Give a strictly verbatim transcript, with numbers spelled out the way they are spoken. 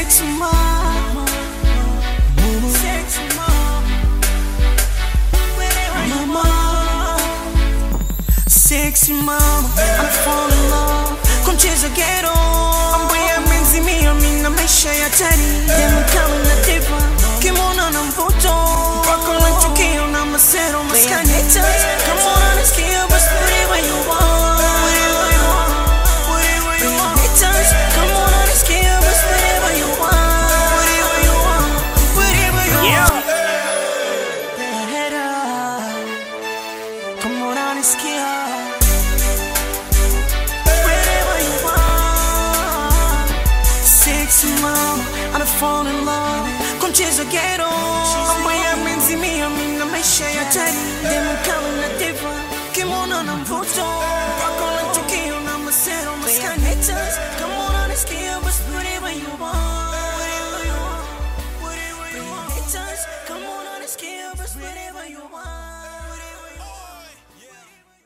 Sexy mama, sexy mama, mama, sexy mama, I'm falling in love. Concheza ghetto, ambaye menzimia mimi na maisha ya tani. Demu kama nativa, kimona na mvuto, wako na chukio na masero maskani. Come on, let's kill, but whatever you want, whatever you want, whatever you want. Come on, let's kill, but whatever you want, whatever you want, whatever you want. Head up, come on, let's kill. Mama, I'm falling in love. Concheza ghetto, ambaye menzimia mimi na maisha ya tani. Demu kama nativa, kimona na mvuto.